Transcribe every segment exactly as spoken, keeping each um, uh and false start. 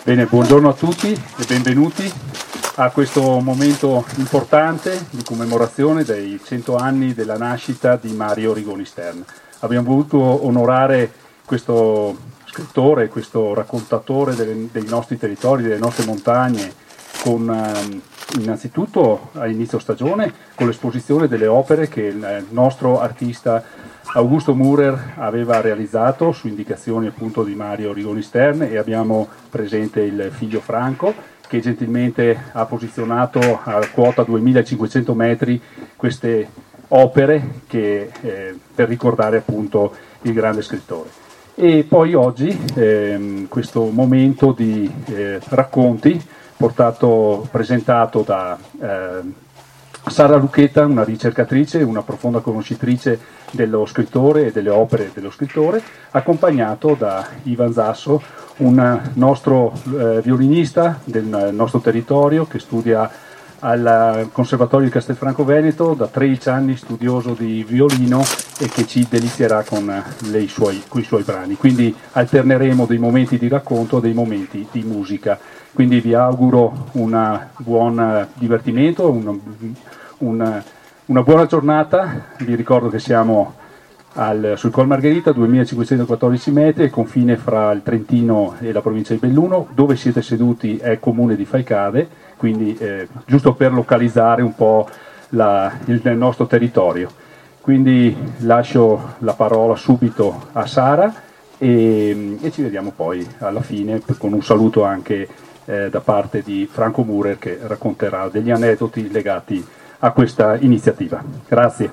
Bene, buongiorno a tutti e benvenuti a questo momento importante di commemorazione dei cento anni della nascita di Mario Rigoni Stern. Abbiamo voluto onorare questo scrittore, questo raccontatore delle, dei nostri territori, delle nostre montagne, con eh, innanzitutto a inizio stagione con l'esposizione delle opere che il nostro artista Augusto Mürer aveva realizzato su indicazioni appunto di Mario Rigoni Stern, e abbiamo presente il figlio Franco che gentilmente ha posizionato a quota duemilacinquecento metri queste opere che, eh, per ricordare appunto il grande scrittore. E poi oggi ehm, questo momento di eh, racconti portato, presentato da eh, Sara Lucchetta, una ricercatrice, una profonda conoscitrice dello scrittore e delle opere dello scrittore, accompagnato da Ivan Zasso, un nostro eh, violinista del nostro territorio che studia al Conservatorio di Castelfranco Veneto, da tredici anni studioso di violino, e che ci delizierà con, le, i, suoi, con i suoi brani. Quindi alterneremo dei momenti di racconto e dei momenti di musica. Quindi vi auguro un buon divertimento, un, un, una buona giornata. Vi ricordo che siamo al, sul Col Margherita, duemilacinquecentoquattordici metri, il confine fra il Trentino e la provincia di Belluno. Dove siete seduti è il comune di Faicade, quindi eh, giusto per localizzare un po' la, il, il nostro territorio. Quindi lascio la parola subito a Sara e, e ci vediamo poi alla fine con un saluto anche eh, da parte di Franco Mürer, che racconterà degli aneddoti legati a questa iniziativa. Grazie.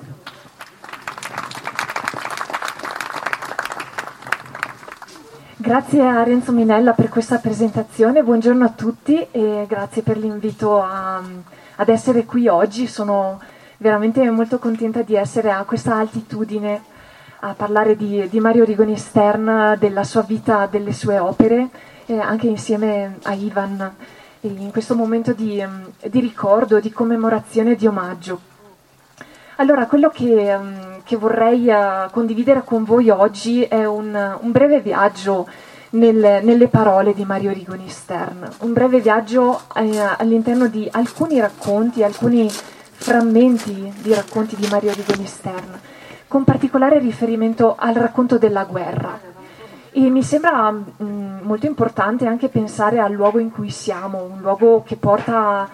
Grazie a Renzo Minella per questa presentazione, buongiorno a tutti e grazie per l'invito a, ad essere qui oggi. Sono veramente molto contenta di essere a questa altitudine a parlare di, di Mario Rigoni Stern, della sua vita, delle sue opere, eh, anche insieme a Ivan, in questo momento di, di ricordo, di commemorazione, di omaggio. Allora, quello che, che vorrei uh, condividere con voi oggi è un, un breve viaggio nel, nelle parole di Mario Rigoni Stern, un breve viaggio eh, all'interno di alcuni racconti, alcuni frammenti di racconti di Mario Rigoni Stern, con particolare riferimento al racconto della guerra. E mi sembra mh, molto importante anche pensare al luogo in cui siamo, un luogo che porta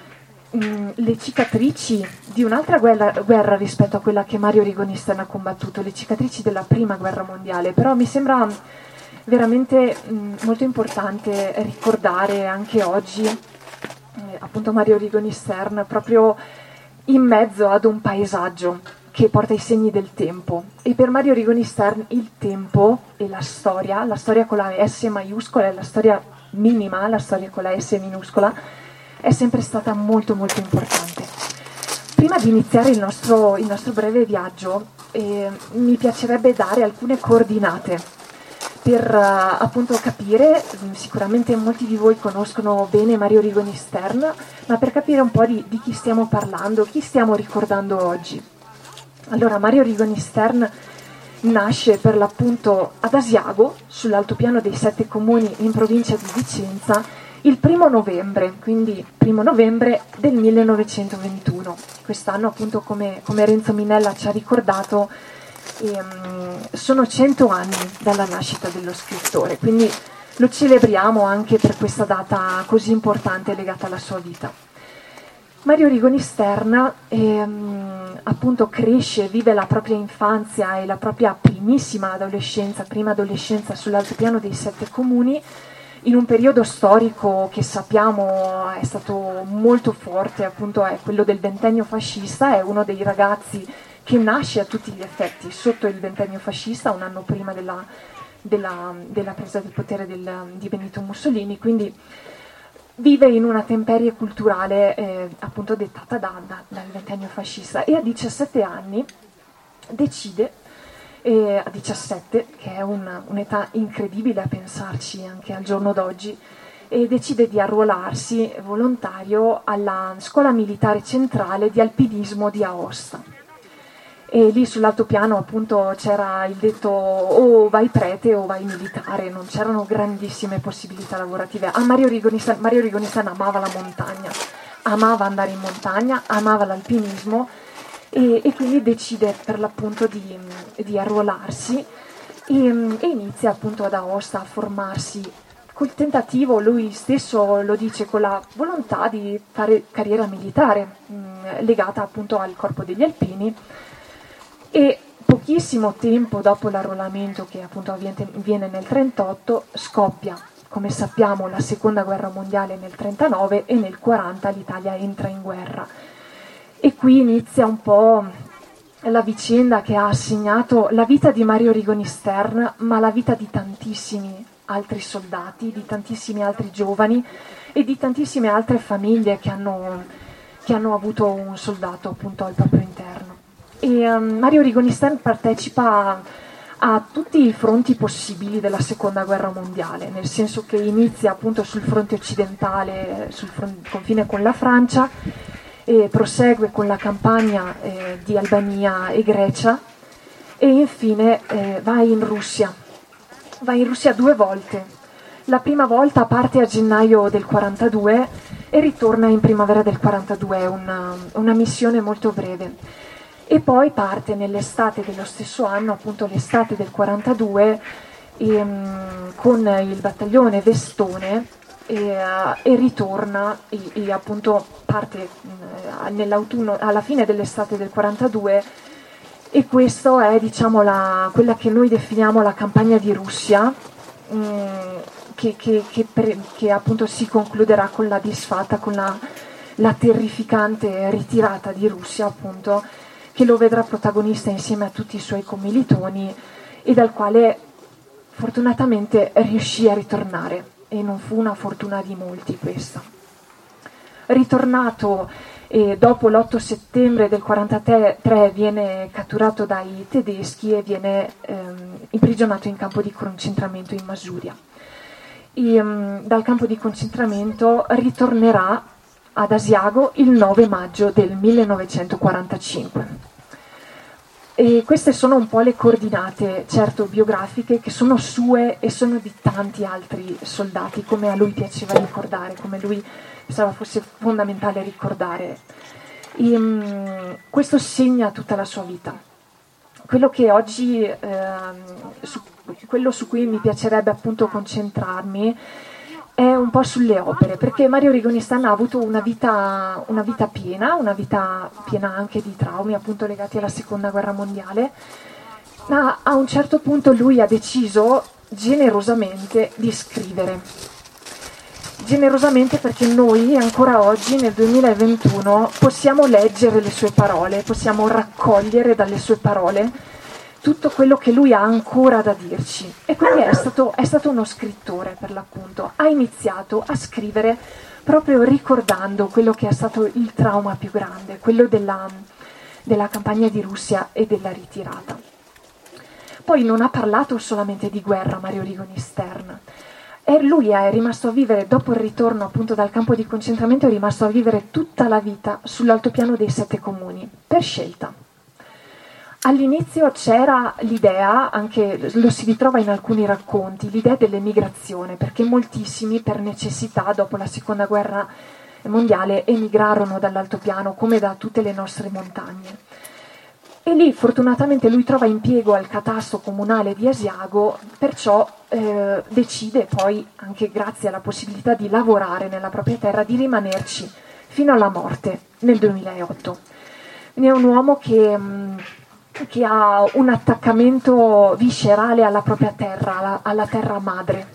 mh, le cicatrici di un'altra guerra, guerra rispetto a quella che Mario Rigoni Stern ha combattuto, le cicatrici della prima guerra mondiale. Però mi sembra veramente mh, molto importante ricordare anche oggi eh, appunto Mario Rigoni Stern proprio in mezzo ad un paesaggio che porta i segni del tempo. E per Mario Rigoni Stern il tempo e la storia, la storia con la S maiuscola e la storia minima, la storia con la S minuscola, è sempre stata molto molto importante. Prima di iniziare il nostro, il nostro breve viaggio eh, mi piacerebbe dare alcune coordinate per uh, appunto capire, sicuramente molti di voi conoscono bene Mario Rigoni Stern, ma per capire un po' di, di chi stiamo parlando, chi stiamo ricordando oggi. Allora, Mario Rigoni Stern nasce per l'appunto ad Asiago, sull'altopiano dei Sette Comuni in provincia di Vicenza, il primo novembre, quindi primo novembre del millenovecentoventuno. Quest'anno appunto, come, come Renzo Minella ci ha ricordato, ehm, sono cento anni dalla nascita dello scrittore, quindi lo celebriamo anche per questa data così importante legata alla sua vita. Mario Rigoni Stern ehm, appunto cresce, vive la propria infanzia e la propria primissima adolescenza, prima adolescenza sull'altopiano dei Sette Comuni, in un periodo storico che sappiamo è stato molto forte, appunto è quello del ventennio fascista. È uno dei ragazzi che nasce a tutti gli effetti sotto il ventennio fascista, un anno prima della, della, della presa del potere del, di Benito Mussolini, quindi vive in una temperie culturale eh, appunto dettata da, da, dal ventennio fascista, e a diciassette anni decide, eh, a diciassette, che è un, un'età incredibile a pensarci anche al giorno d'oggi, e decide di arruolarsi volontario alla Scuola Militare Centrale di Alpinismo di Aosta. e lì sull'altopiano appunto c'era il detto o vai prete o vai militare, non c'erano grandissime possibilità lavorative. A Mario Rigonistan, Mario Rigonistan amava la montagna, amava andare in montagna, amava l'alpinismo e, e quindi decide per l'appunto di, di arruolarsi e, e inizia appunto ad Aosta a formarsi col tentativo, lui stesso lo dice, con la volontà di fare carriera militare mh, legata appunto al corpo degli alpini. E pochissimo tempo dopo l'arruolamento, che appunto avviene nel trentotto, scoppia, come sappiamo, la seconda guerra mondiale nel trentanove e nel quaranta l'Italia entra in guerra. E qui inizia un po' la vicenda che ha segnato la vita di Mario Rigoni Stern, ma la vita di tantissimi altri soldati, di tantissimi altri giovani e di tantissime altre famiglie che hanno, che hanno avuto un soldato appunto al proprio interno. E um, Mario Rigoni Stern partecipa a, a tutti i fronti possibili della seconda guerra mondiale, nel senso che inizia appunto sul fronte occidentale, sul fronte, confine con la Francia, e prosegue con la campagna eh, di Albania e Grecia e infine eh, va in Russia. Va in Russia due volte. La prima volta parte a gennaio del quarantadue e ritorna in primavera del quarantadue, una, una missione molto breve. E poi parte nell'estate dello stesso anno, appunto l'estate del quarantadue, e, um, con il battaglione Vestone e, uh, e ritorna e, e appunto parte uh, nell'autunno, alla fine dell'estate del quarantadue. E questa è, diciamo, la, quella che noi definiamo la campagna di Russia, mh, che, che, che, pre, che appunto si concluderà con la disfatta, con la, la terrificante ritirata di Russia, appunto, che lo vedrà protagonista insieme a tutti i suoi commilitoni e dal quale fortunatamente riuscì a ritornare, e non fu una fortuna di molti questa. Ritornato e dopo l'otto settembre del quarantatré viene catturato dai tedeschi e viene ehm, imprigionato in campo di concentramento in Masuria. E, um, dal campo di concentramento ritornerà ad Asiago il nove maggio del millenovecentoquarantacinque. E queste sono un po' le coordinate, certo biografiche, che sono sue e sono di tanti altri soldati, come a lui piaceva ricordare, come lui pensava fosse fondamentale ricordare. E, um, questo segna tutta la sua vita. Quello che oggi, eh, su, quello su cui mi piacerebbe appunto concentrarmi è un po' sulle opere, perché Mario Rigoni Stern ha avuto una vita, una vita piena, una vita piena anche di traumi appunto legati alla seconda guerra mondiale, ma a un certo punto lui ha deciso generosamente di scrivere. Generosamente perché noi ancora oggi nel duemilaventuno possiamo leggere le sue parole, possiamo raccogliere dalle sue parole tutto quello che lui ha ancora da dirci, e quindi è stato, è stato uno scrittore per l'appunto. Ha iniziato a scrivere proprio ricordando quello che è stato il trauma più grande, quello della, della campagna di Russia e della ritirata. Poi non ha parlato solamente di guerra Mario Rigoni Stern. E lui è rimasto a vivere, dopo il ritorno appunto dal campo di concentramento, è rimasto a vivere tutta la vita sull'altopiano dei Sette Comuni, per scelta. All'inizio c'era l'idea, anche lo si ritrova in alcuni racconti, l'idea dell'emigrazione, perché moltissimi per necessità dopo la seconda guerra mondiale emigrarono dall'altopiano, come da tutte le nostre montagne. E lì fortunatamente lui trova impiego al catasto comunale di Asiago, perciò eh, decide poi, anche grazie alla possibilità di lavorare nella propria terra, di rimanerci fino alla morte nel duemilaotto. Quindi è un uomo che, mh, che ha un attaccamento viscerale alla propria terra, alla, alla terra madre.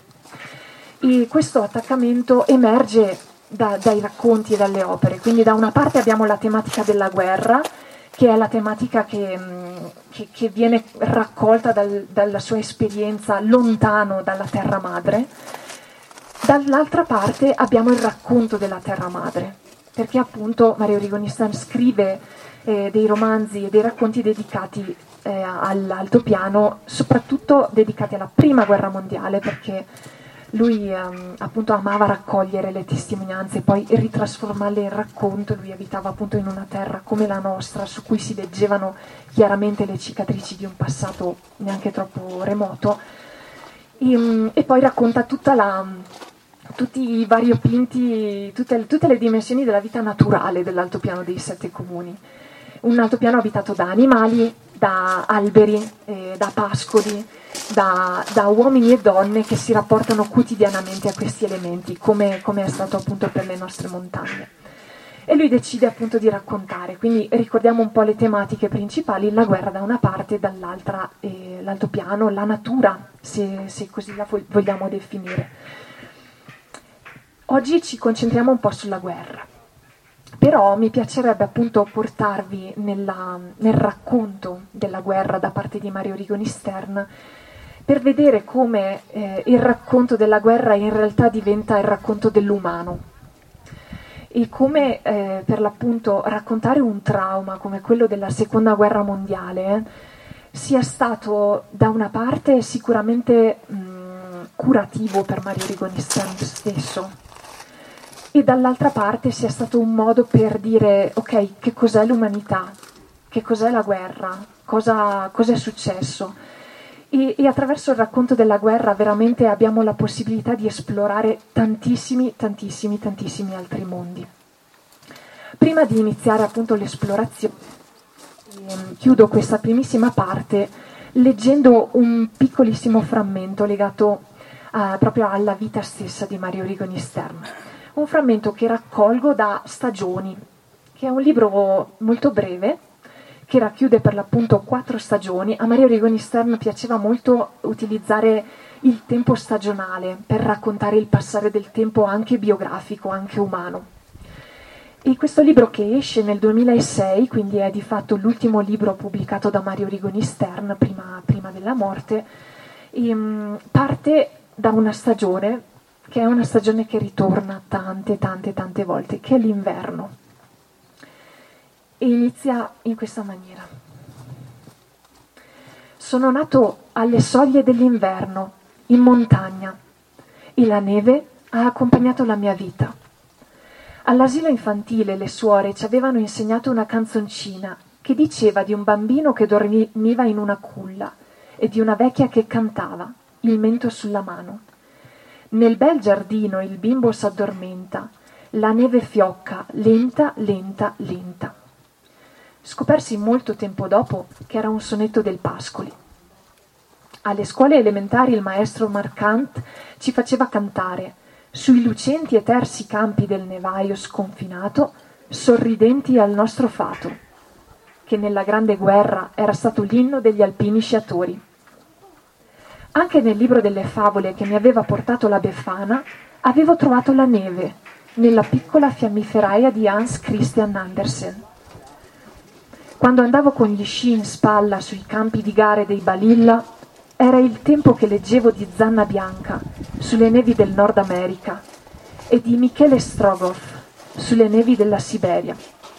E questo attaccamento emerge da, dai racconti e dalle opere. Quindi da una parte abbiamo la tematica della guerra, che è la tematica che, che, che viene raccolta dal, dalla sua esperienza lontano dalla terra madre. Dall'altra parte abbiamo il racconto della terra madre, perché appunto Mario Rigoni Stern scrive eh, dei romanzi e dei racconti dedicati eh, all'altopiano, soprattutto dedicati alla prima guerra mondiale, perché lui ehm, appunto amava raccogliere le testimonianze e poi ritrasformarle in racconto. Lui abitava appunto in una terra come la nostra, su cui si leggevano chiaramente le cicatrici di un passato neanche troppo remoto, e, e poi racconta tutta la, tutti i variopinti, tutte, tutte le dimensioni della vita naturale dell'altopiano dei Sette Comuni. Un altopiano abitato da animali, da alberi, eh, da pascoli, da, da uomini e donne che si rapportano quotidianamente a questi elementi, come, come è stato appunto per le nostre montagne. E lui decide appunto di raccontare, quindi ricordiamo un po' le tematiche principali: la guerra da una parte, dall'altra eh, l'altopiano, la natura, se, se così la vogliamo definire. Oggi ci concentriamo un po' sulla guerra. Però mi piacerebbe appunto portarvi nella, nel racconto della guerra da parte di Mario Rigoni Stern, per vedere come eh, il racconto della guerra in realtà diventa il racconto dell'umano, e come eh, per l'appunto raccontare un trauma come quello della Seconda Guerra Mondiale sia stato da una parte sicuramente mh, curativo per Mario Rigoni Stern stesso, e dall'altra parte sia stato un modo per dire: ok, che cos'è l'umanità, che cos'è la guerra, cosa, cosa è successo. E, e attraverso il racconto della guerra veramente abbiamo la possibilità di esplorare tantissimi, tantissimi, tantissimi altri mondi. Prima di iniziare appunto l'esplorazione, ehm, chiudo questa primissima parte leggendo un piccolissimo frammento legato a, proprio alla vita stessa di Mario Rigoni Stern. Un frammento che raccolgo da Stagioni, che è un libro molto breve, che racchiude per l'appunto quattro stagioni. A Mario Rigoni Stern piaceva molto utilizzare il tempo stagionale per raccontare il passare del tempo anche biografico, anche umano. E questo libro, che esce nel duemilasei, quindi è di fatto l'ultimo libro pubblicato da Mario Rigoni Stern prima, prima della morte, e, parte da una stagione che è una stagione che ritorna tante, tante, tante volte, che è l'inverno. E inizia in questa maniera. Sono nato alle soglie dell'inverno, in montagna, e la neve ha accompagnato la mia vita. All'asilo infantile le suore ci avevano insegnato una canzoncina che diceva di un bambino che dormiva in una culla e di una vecchia che cantava, il mento sulla mano. Nel bel giardino il bimbo s'addormenta, la neve fiocca, lenta, lenta, lenta. Scopersi molto tempo dopo che era un sonetto del Pascoli. Alle scuole elementari il maestro Marcant ci faceva cantare: sui lucenti e tersi campi del nevaio sconfinato, sorridenti al nostro fato, che nella grande guerra era stato l'inno degli alpini sciatori. Anche nel libro delle favole che mi aveva portato la Befana avevo trovato la neve, nella piccola fiammiferaia di Hans Christian Andersen. Quando andavo con gli sci in spalla sui campi di gare dei Balilla, era il tempo che leggevo di Zanna Bianca sulle nevi del Nord America e di Michele Strogoff sulle nevi della Siberia.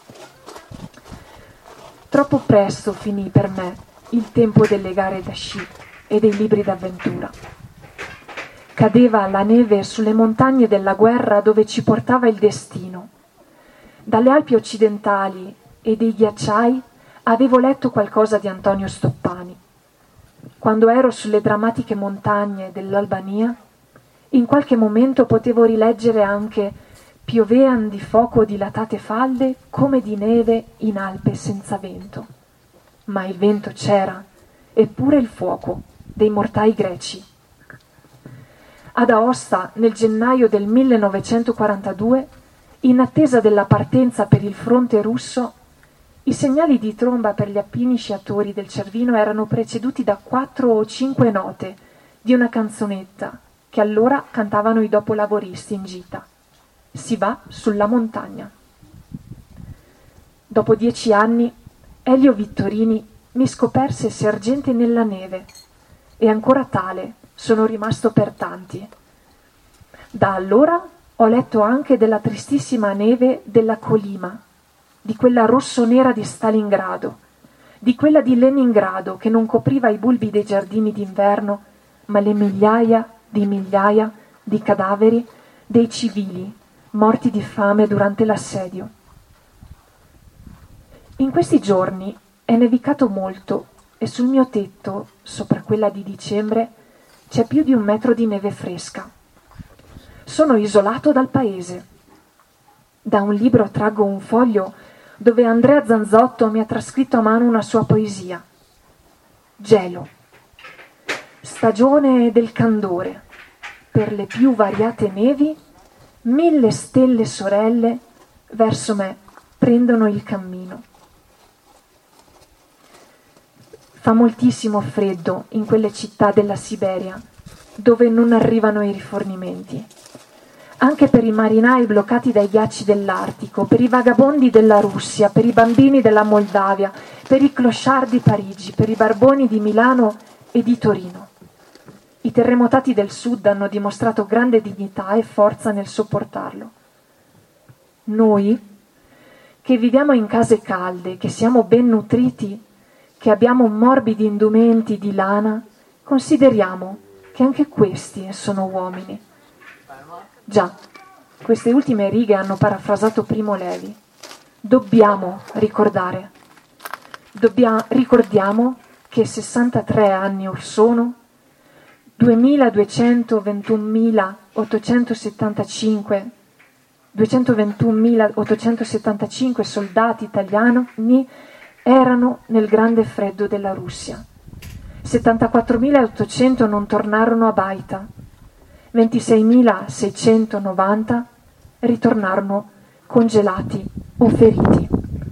Troppo presto finì per me il tempo delle gare da sci e dei libri d'avventura. Cadeva la neve sulle montagne della guerra dove ci portava il destino. Dalle Alpi occidentali e dei ghiacciai avevo letto qualcosa di Antonio Stoppani. Quando ero sulle drammatiche montagne dell'Albania, in qualche momento potevo rileggere anche «Piovean di foco dilatate falde come di neve in Alpe senza vento». Ma il vento c'era, eppure il fuoco dei mortai greci. Ad Aosta, nel gennaio del millenovecentoquarantadue, in attesa della partenza per il fronte russo, i segnali di tromba per gli alpini sciatori del Cervino erano preceduti da quattro o cinque note di una canzonetta che allora cantavano i dopolavoristi in gita. Si va sulla montagna. Dopo dieci anni, Elio Vittorini mi scoperse sergente nella neve, e ancora tale sono rimasto per tanti. Da allora ho letto anche della tristissima neve della Colima, di quella rosso-nera di Stalingrado, di quella di Leningrado che non copriva i bulbi dei giardini d'inverno, ma le migliaia di migliaia di cadaveri dei civili morti di fame durante l'assedio. In questi giorni è nevicato molto e sul mio tetto, sopra quella di dicembre, c'è più di un metro di neve fresca. Sono isolato dal paese. Da un libro traggo un foglio dove Andrea Zanzotto mi ha trascritto a mano una sua poesia. Gelo. Stagione del candore. Per le più variate nevi, mille stelle sorelle verso me prendono il cammino. Fa moltissimo freddo in quelle città della Siberia dove non arrivano i rifornimenti. Anche per i marinai bloccati dai ghiacci dell'Artico, per i vagabondi della Russia, per i bambini della Moldavia, per i clochard di Parigi, per i barboni di Milano e di Torino. I terremotati del sud hanno dimostrato grande dignità e forza nel sopportarlo. Noi, che viviamo in case calde, che siamo ben nutriti, che abbiamo morbidi indumenti di lana, consideriamo che anche questi sono uomini. Già, queste ultime righe hanno parafrasato Primo Levi. Dobbiamo ricordare. Dobbia, ricordiamo che sessantatré anni or sono, duemiladuecentoventunomilaottocentosettantacinque duecentoventunomilaottocentosettantacinque soldati italiani erano nel grande freddo della Russia. settantaquattromilaottocento non tornarono a Baita. ventiseimilaseicentonovanta ritornarono congelati o feriti.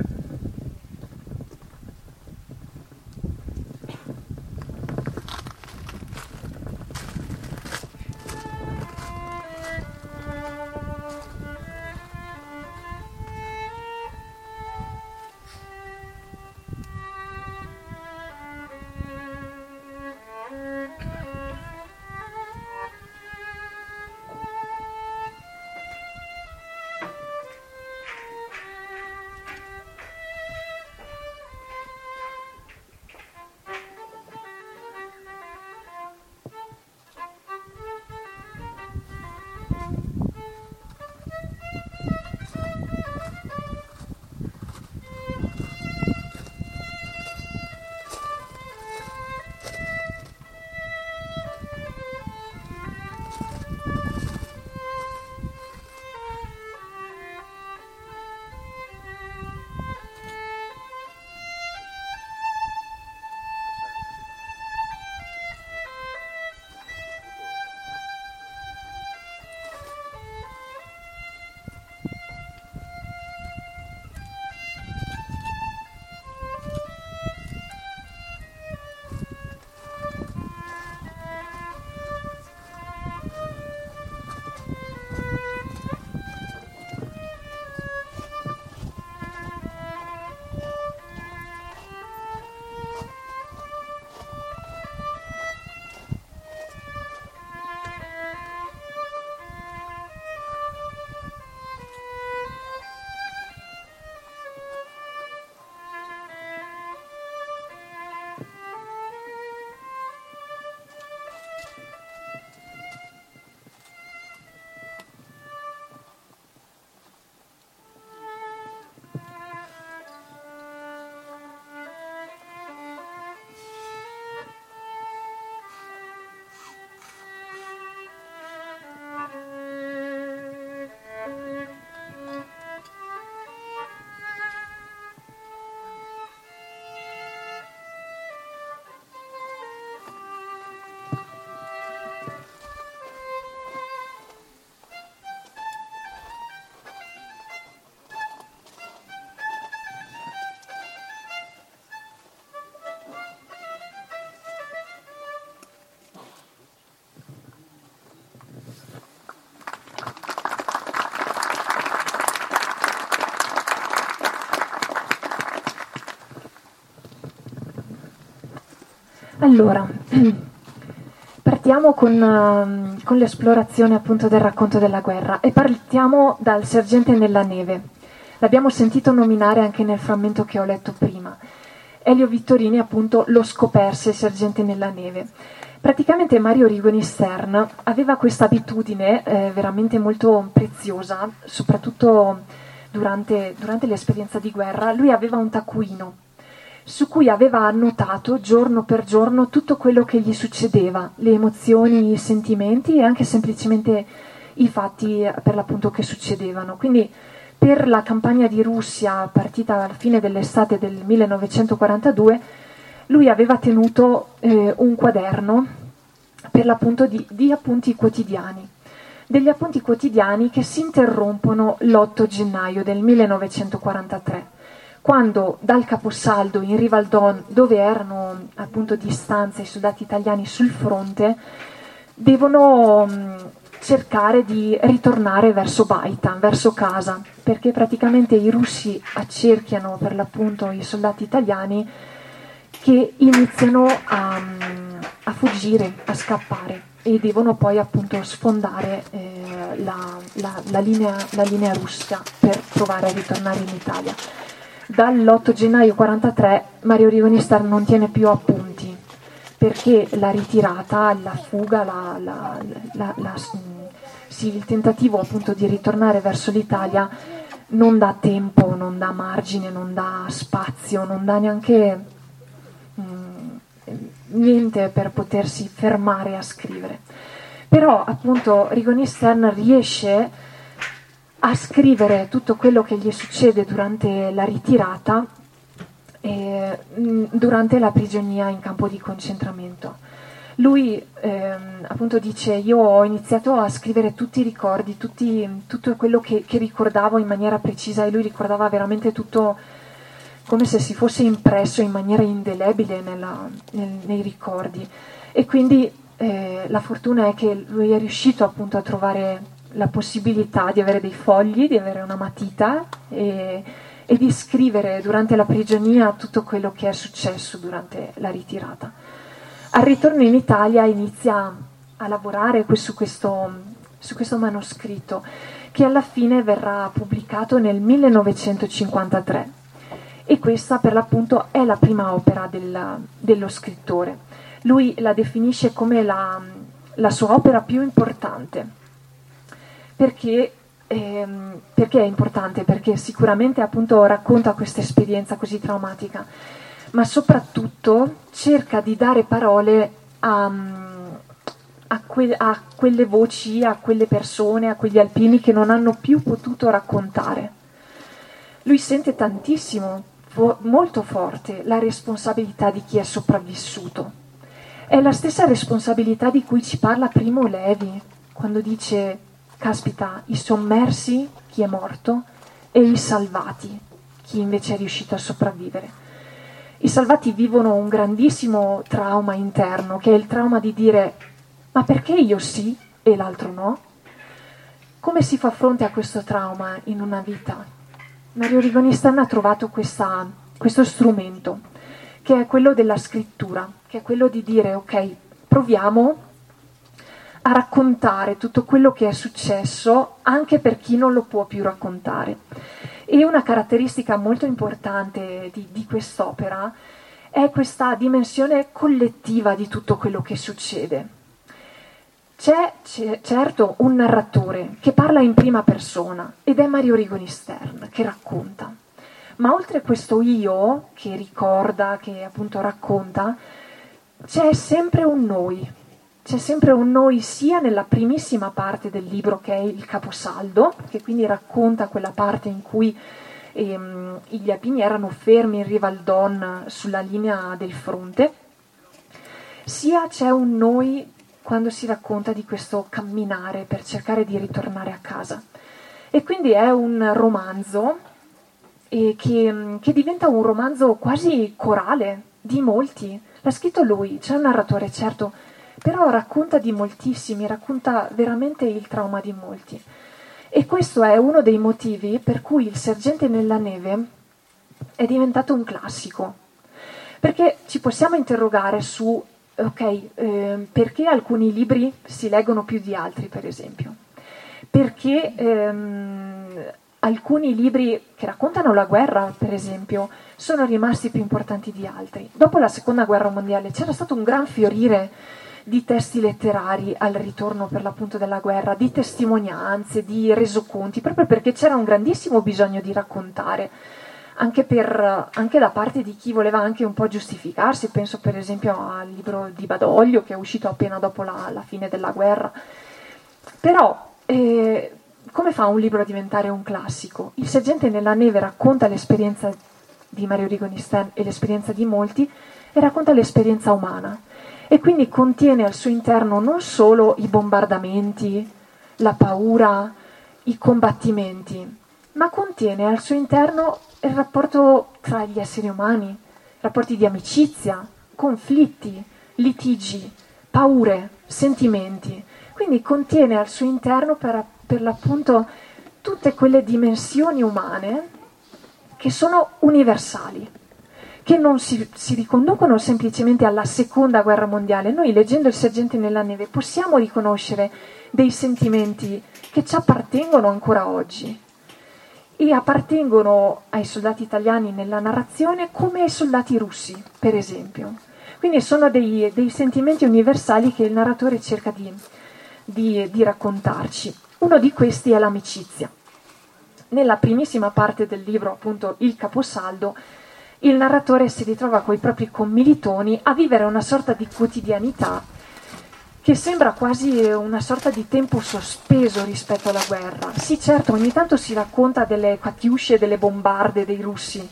Allora, partiamo con, uh, con l'esplorazione appunto del racconto della guerra e partiamo dal sergente nella neve. L'abbiamo sentito nominare anche nel frammento che ho letto prima. Elio Vittorini appunto lo scoperse, il sergente nella neve. Praticamente Mario Rigoni Stern aveva questa abitudine eh, veramente molto preziosa, soprattutto durante, durante l'esperienza di guerra. Lui aveva un taccuino su cui aveva annotato giorno per giorno tutto quello che gli succedeva, le emozioni, i sentimenti e anche semplicemente i fatti per l'appunto che succedevano. Quindi per la campagna di Russia partita alla fine dell'estate del millenovecentoquarantadue lui aveva tenuto eh, un quaderno per l'appunto di, di appunti quotidiani, degli appunti quotidiani che si interrompono l'otto gennaio del millenovecentoquarantatré, quando dal caposaldo in riva al Don, dove erano appunto di stanza i soldati italiani sul fronte, devono mh, cercare di ritornare verso Baitan, verso casa, perché praticamente i russi accerchiano per l'appunto i soldati italiani che iniziano a, a fuggire, a scappare e devono poi appunto sfondare eh, la, la, la, linea, la linea russa per provare a ritornare in Italia. Dall'otto gennaio quarantatré Mario Rigoni Stern non tiene più appunti, perché la ritirata, la fuga, la, la, la, la, sì, il tentativo appunto di ritornare verso l'Italia non dà tempo, non dà margine, non dà spazio, non dà neanche mh, niente per potersi fermare a scrivere. Però appunto Rigoni Stern riesce a scrivere tutto quello che gli succede durante la ritirata e durante la prigionia in campo di concentramento. Lui ehm, appunto dice: io ho iniziato a scrivere tutti i ricordi, tutti, tutto quello che, che ricordavo in maniera precisa, e lui ricordava veramente tutto come se si fosse impresso in maniera indelebile nella, nel, nei ricordi. E quindi eh, la fortuna è che lui è riuscito appunto a trovare la possibilità di avere dei fogli, di avere una matita e, e di scrivere durante la prigionia tutto quello che è successo durante la ritirata. Al ritorno in Italia inizia a lavorare su questo, su questo manoscritto, che alla fine verrà pubblicato nel millenovecentocinquantatré, e questa per l'appunto è la prima opera del, dello scrittore. Lui la definisce come la, la sua opera più importante. Perché, ehm, perché è importante? Perché sicuramente appunto racconta questa esperienza così traumatica, ma soprattutto cerca di dare parole a, a, que- a quelle voci, a quelle persone, a quegli alpini che non hanno più potuto raccontare. Lui sente tantissimo, fo- molto forte, la responsabilità di chi è sopravvissuto. È la stessa responsabilità di cui ci parla Primo Levi, quando dice: caspita, i sommersi, chi è morto, e i salvati, chi invece è riuscito a sopravvivere. I salvati vivono un grandissimo trauma interno, che è il trauma di dire: ma perché io sì e l'altro no? Come si fa fronte a questo trauma in una vita? Mario Rigoni Stern ha trovato questa, questo strumento, che è quello della scrittura, che è quello di dire: ok, proviamo a raccontare tutto quello che è successo anche per chi non lo può più raccontare. E una caratteristica molto importante di, di quest'opera è questa dimensione collettiva di tutto quello che succede. C'è, c'è certo un narratore che parla in prima persona, ed è Mario Rigoni Stern che racconta, ma oltre a questo io che ricorda, che appunto racconta, c'è sempre un noi. C'è sempre un noi sia nella primissima parte del libro, che è il caposaldo, che quindi racconta quella parte in cui ehm, gli alpini erano fermi in riva al Don sulla linea del fronte, sia c'è un noi quando si racconta di questo camminare per cercare di ritornare a casa. E quindi è un romanzo eh, che, che diventa un romanzo quasi corale di molti. L'ha scritto lui, c'è un narratore, certo, però racconta di moltissimi, racconta veramente il trauma di molti. E questo è uno dei motivi per cui Il sergente nella neve è diventato un classico. Perché ci possiamo interrogare su, ok, eh, perché alcuni libri si leggono più di altri, per esempio? Perché ehm, alcuni libri che raccontano la guerra, per esempio, sono rimasti più importanti di altri. Dopo la seconda guerra mondiale c'era stato un gran fiorire di testi letterari al ritorno per l'appunto della guerra, di testimonianze, di resoconti, proprio perché c'era un grandissimo bisogno di raccontare, anche, per, anche da parte di chi voleva anche un po' giustificarsi. Penso per esempio al libro di Badoglio, che è uscito appena dopo la, la fine della guerra. Però eh, come fa un libro a diventare un classico? Il Sergente nella neve racconta l'esperienza di Mario Rigoni Stern e l'esperienza di molti, e racconta l'esperienza umana, e quindi contiene al suo interno non solo i bombardamenti, la paura, i combattimenti, ma contiene al suo interno il rapporto tra gli esseri umani, rapporti di amicizia, conflitti, litigi, paure, sentimenti. Quindi contiene al suo interno per, per l'appunto tutte quelle dimensioni umane che sono universali, che non si, si riconducono semplicemente alla seconda guerra mondiale. Noi, leggendo Il Sergente nella neve, possiamo riconoscere dei sentimenti che ci appartengono ancora oggi, e appartengono ai soldati italiani nella narrazione come ai soldati russi, per esempio. Quindi sono dei, dei sentimenti universali che il narratore cerca di, di, di raccontarci. Uno di questi è l'amicizia. Nella primissima parte del libro, appunto Il caposaldo, il narratore si ritrova coi propri commilitoni a vivere una sorta di quotidianità che sembra quasi una sorta di tempo sospeso rispetto alla guerra. Sì, certo, ogni tanto si racconta delle catiusce, delle bombarde dei russi,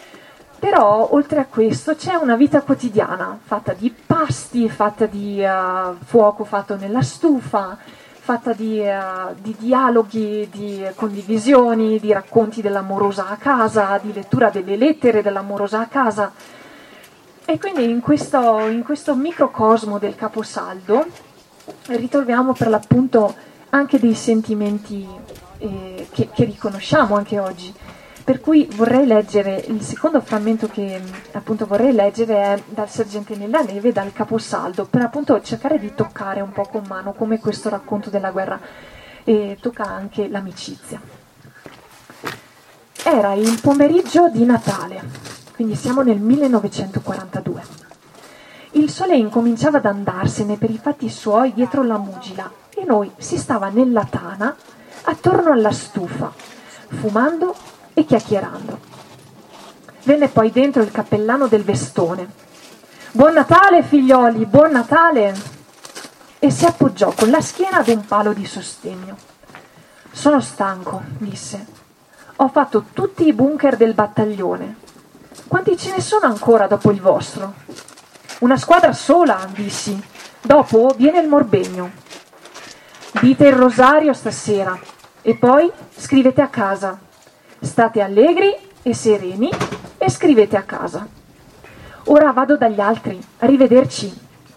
però oltre a questo c'è una vita quotidiana fatta di pasti, fatta di uh, fuoco fatto nella stufa, fatta di, uh, di dialoghi, di condivisioni, di racconti dell'amorosa a casa, di lettura delle lettere dell'amorosa a casa. E quindi in questo, in questo microcosmo del caposaldo ritroviamo per l'appunto anche dei sentimenti eh, che, che riconosciamo anche oggi. Per cui vorrei leggere, il secondo frammento che appunto vorrei leggere è dal Sergente nella neve, dal caposaldo, per appunto cercare di toccare un po' con mano come questo racconto della guerra e tocca anche l'amicizia. Era il pomeriggio di Natale, quindi siamo nel millenovecentoquarantadue. Il sole incominciava ad andarsene per i fatti suoi dietro la Mugila e noi si stava nella tana attorno alla stufa, fumando e chiacchierando. Venne poi dentro il cappellano del Vestone. «Buon Natale, figlioli, buon Natale!» E si appoggiò con la schiena ad un palo di sostegno. «Sono stanco», disse. «Ho fatto tutti i bunker del battaglione. Quanti ce ne sono ancora dopo il vostro?» «Una squadra sola», dissi. «Dopo viene il Morbegno. Dite il rosario stasera e poi scrivete a casa. State allegri e sereni e scrivete a casa. Ora vado dagli altri, arrivederci».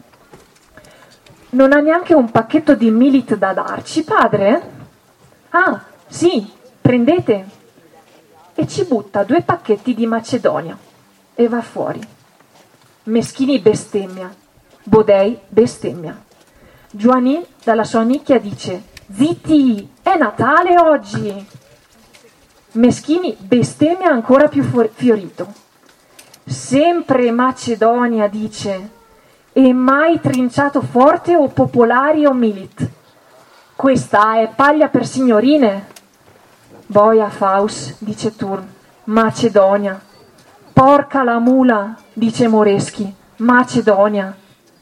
«Non ha neanche un pacchetto di Milit da darci, padre?» «Ah, sì, prendete». E ci butta due pacchetti di Macedonia e va fuori. Meschini bestemmia, Bodei bestemmia. Giovanni dalla sua nicchia dice: «Zitti, è Natale oggi!» Meschini bestemmia ancora più fiorito. «Sempre Macedonia», dice, «e mai trinciato forte o popolari o Milit. Questa è paglia per signorine». «Boia Faust», dice Turn, «Macedonia». «Porca la mula», dice Moreschi, «Macedonia».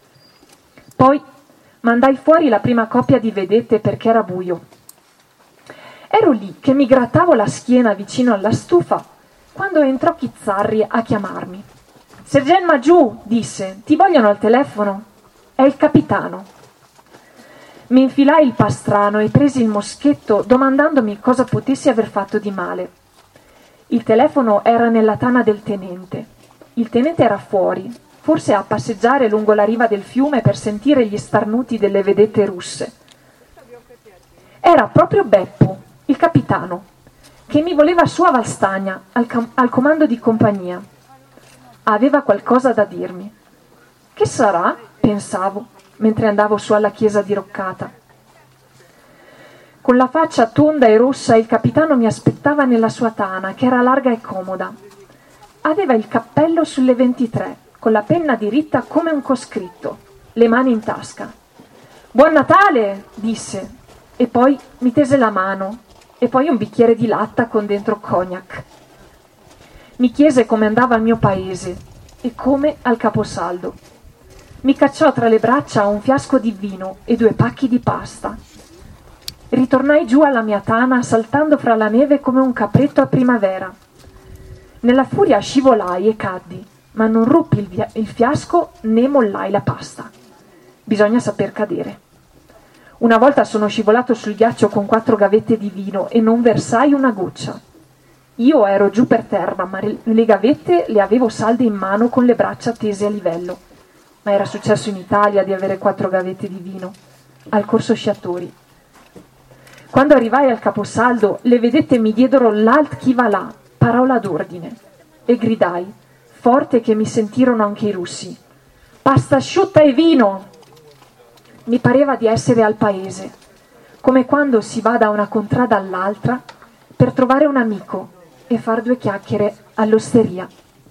Poi mandai fuori la prima coppia di vedette perché era buio. Ero lì che mi grattavo la schiena vicino alla stufa quando entrò Chizzarri a chiamarmi. «Sergen Maggiù», disse, «ti vogliono al telefono? È il capitano». Mi infilai il pastrano e presi il moschetto domandandomi cosa potessi aver fatto di male. Il telefono era nella tana del tenente. Il tenente era fuori, forse a passeggiare lungo la riva del fiume per sentire gli starnuti delle vedette russe. Era proprio Beppo, il capitano, che mi voleva su a Valstagna, al, com- al comando di compagnia. Aveva qualcosa da dirmi. Che sarà? Pensavo, mentre andavo su alla chiesa diroccata. Con la faccia tonda e rossa il capitano mi aspettava nella sua tana, che era larga e comoda. Aveva il cappello sulle ventitré, con la penna diritta come un coscritto. le mani in tasca. «Buon Natale!» disse, e poi mi tese la mano, e poi un bicchiere di latta con dentro cognac. Mi chiese come andava il mio paese e come al caposaldo. Mi cacciò tra le braccia un fiasco di vino e due pacchi di pasta. Ritornai giù alla mia tana saltando fra la neve come un capretto a primavera. Nella furia scivolai e caddi, ma non ruppi il, via- il fiasco né mollai la pasta. Bisogna saper cadere. Una volta sono scivolato sul ghiaccio con quattro gavette di vino e non versai una goccia. Io ero giù per terra, ma le gavette le avevo salde in mano con le braccia tese a livello. Ma era successo in Italia di avere quattro gavette di vino, al corso sciatori. Quando arrivai al caposaldo, le vedette mi diedero l'alt chi va là, parola d'ordine, e gridai, forte che mi sentirono anche i russi: «Pasta asciutta e vino!» Mi pareva di essere al paese, come quando si va da una contrada all'altra per trovare un amico e far due chiacchiere all'osteria.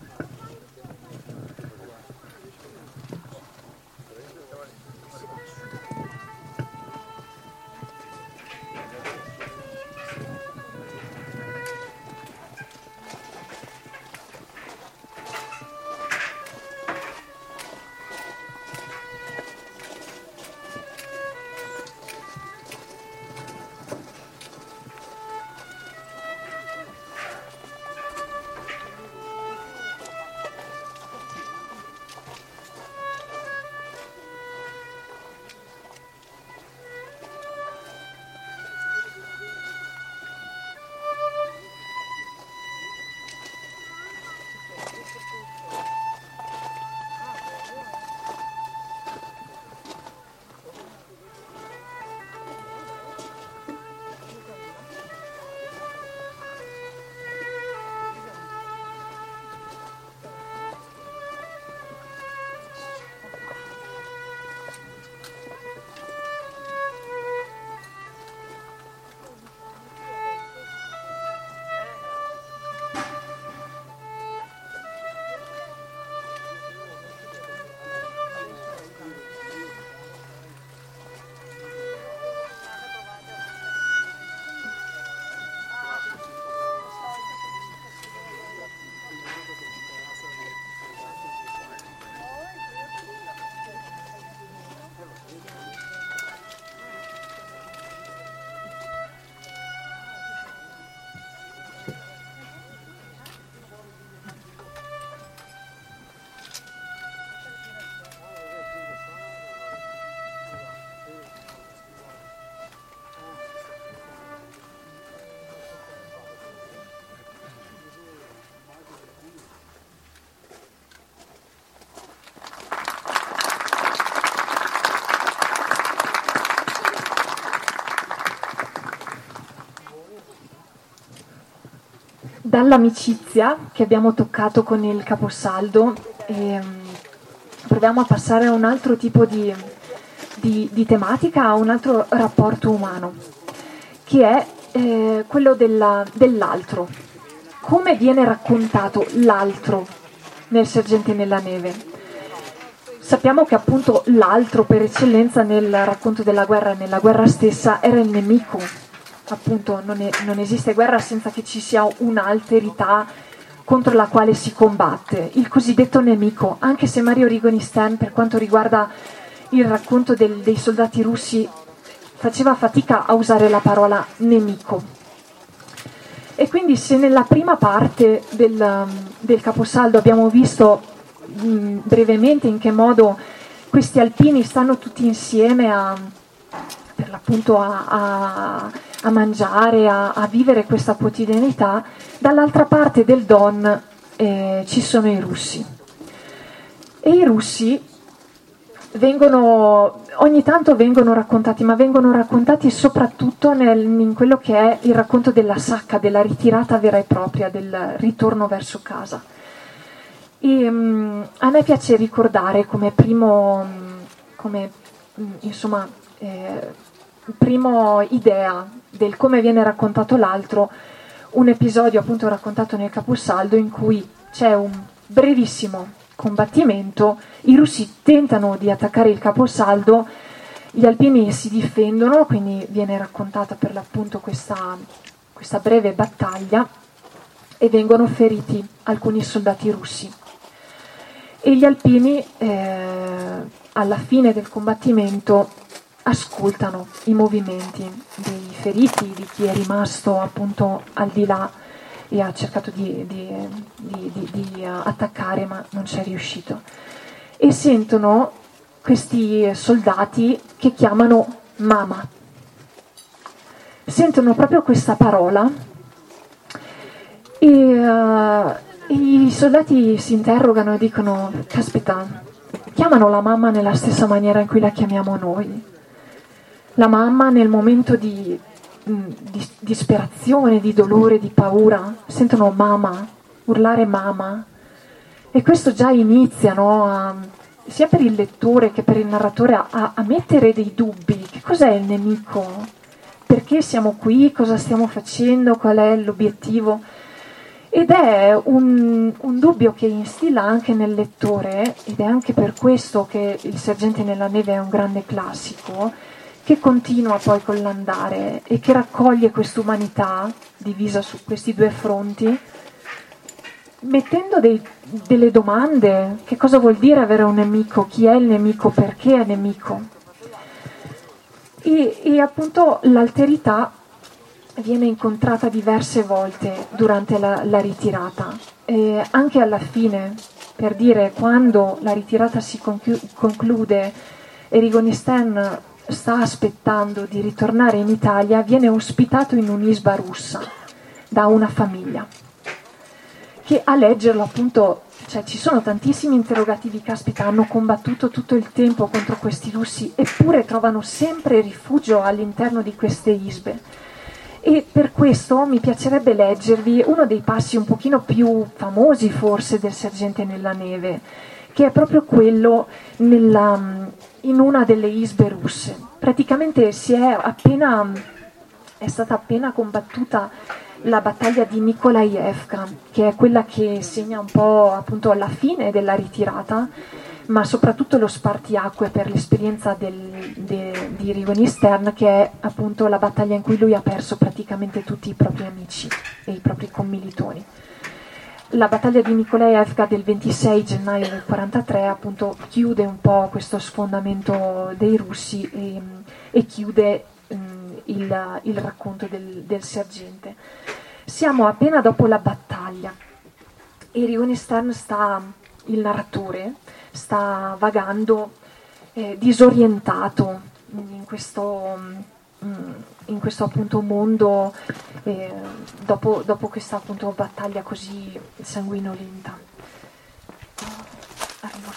Dall'amicizia che abbiamo toccato con il caposaldo ehm, proviamo a passare a un altro tipo di, di, di tematica, a un altro rapporto umano, che è eh, quello della, dell'altro. Come viene raccontato l'altro nel Sergente nella neve? Sappiamo che appunto l'altro per eccellenza nel racconto della guerra e nella guerra stessa era il nemico. Appunto non, è, non esiste guerra senza che ci sia un'alterità contro la quale si combatte, il cosiddetto nemico, anche se Mario Rigoni Stern, per quanto riguarda il racconto del, dei soldati russi, faceva fatica a usare la parola nemico. E quindi se nella prima parte del, del caposaldo abbiamo visto mh, brevemente in che modo questi alpini stanno tutti insieme a, per l'appunto a, a a mangiare, a, a vivere questa quotidianità, dall'altra parte del Don eh, ci sono i russi. E i russi vengono, ogni tanto vengono raccontati, ma vengono raccontati soprattutto nel, in quello che è il racconto della sacca, della ritirata vera e propria, del ritorno verso casa. E, mh, a me piace ricordare come primo, come mh, insomma, eh, primo idea del come viene raccontato l'altro, un episodio appunto raccontato nel caposaldo in cui c'è un brevissimo combattimento, i russi tentano di attaccare il caposaldo, gli alpini si difendono, quindi viene raccontata per l'appunto questa, questa breve battaglia, e vengono feriti alcuni soldati russi. E gli alpini eh, alla fine del combattimento ascoltano i movimenti dei feriti, di chi è rimasto appunto al di là e ha cercato di, di, di, di, di attaccare ma non ci è riuscito. E sentono questi soldati che chiamano mamma. Sentono proprio questa parola e uh, i soldati si interrogano e dicono: caspita, chiamano la mamma nella stessa maniera in cui la chiamiamo noi. La mamma nel momento di, di disperazione, di dolore, di paura, sentono mamma, urlare mamma. E questo già inizia, no, a, sia per il lettore che per il narratore a, a mettere dei dubbi. Che cos'è il nemico? Perché siamo qui? Cosa stiamo facendo? Qual è l'obiettivo? Ed è un, un dubbio che instilla anche nel lettore, ed è anche per questo che Il sergente nella neve è un grande classico, che continua poi con l'andare e che raccoglie quest'umanità divisa su questi due fronti, mettendo dei, delle domande. Che cosa vuol dire avere un nemico? Chi è il nemico? Perché è nemico? E, e appunto l'alterità viene incontrata diverse volte durante la, la ritirata, e anche alla fine, per dire, quando la ritirata si conclu- conclude e Rigonistern sta aspettando di ritornare in Italia, viene ospitato in un'isba russa da una famiglia che, a leggerlo appunto, cioè ci sono tantissimi interrogativi. Caspita, hanno combattuto tutto il tempo contro questi russi eppure trovano sempre rifugio all'interno di queste isbe. E per questo mi piacerebbe leggervi uno dei passi un pochino più famosi forse del sergente nella neve, che è proprio quello nella, in una delle isbe russe. Praticamente si è appena è stata appena combattuta la battaglia di Nikolaevka, che è quella che segna un po' appunto la fine della ritirata, ma soprattutto lo spartiacque per l'esperienza del, de, di Rigonistern, che è appunto la battaglia in cui lui ha perso praticamente tutti i propri amici e i propri commilitoni. La battaglia di Nikolaevka del ventisei gennaio del quarantatré appunto chiude un po' questo sfondamento dei russi e, e chiude mh, il, il racconto del, del sergente. Siamo appena dopo la battaglia e Rigonistern sta, il narratore, sta vagando eh, disorientato in questo, in questo appunto mondo eh, dopo, dopo questa appunto battaglia così sanguinolenta. Arrivo.